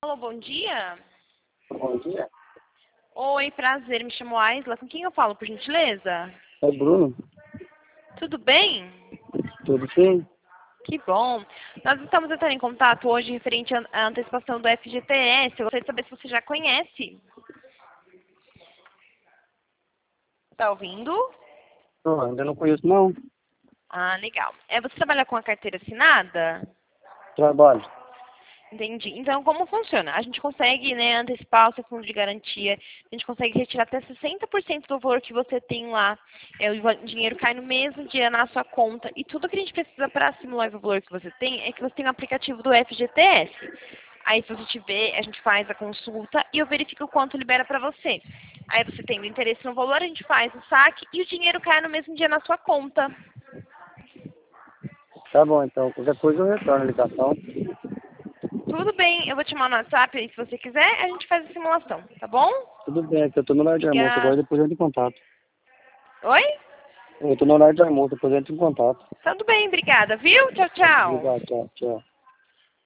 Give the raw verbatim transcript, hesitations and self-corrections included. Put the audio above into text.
Alô, bom dia. Bom dia. Oi, prazer, me chamo Aisla. Com quem eu falo, por gentileza? É Bruno? Tudo bem? Tudo sim? Que bom. Nós estamos entrando em contato hoje referente à à antecipação do F G T S. Eu gostaria de saber se você já conhece. Tá ouvindo? Não, ainda não conheço não. Ah, legal. É, você trabalha com a carteira assinada? Trabalho. Entendi. Então, como funciona? A gente consegue, né, antecipar o seu fundo de garantia, a gente consegue retirar até sessenta por cento do valor que você tem lá. É, o va- dinheiro cai no mesmo dia na sua conta. E tudo que a gente precisa para simular o valor que você tem é que você tem um aplicativo do F G T S. Aí, se você tiver, a gente faz a consulta e eu verifico o quanto libera para você. Aí, você tendo interesse no valor, a gente faz o saque e o dinheiro cai no mesmo dia na sua conta. Tá bom, então. Qualquer coisa eu retorno a ligação. Tudo bem, eu vou te mandar no WhatsApp aí, se você quiser, a gente faz a simulação, tá bom? Tudo bem, é que eu tô no horário de almoço agora, Obrigada. depois eu entro em contato. Oi? Eu tô no horário de almoço, depois eu entro em contato. Tudo bem, obrigada, viu? Tchau, tchau. Obrigado, tchau, tchau.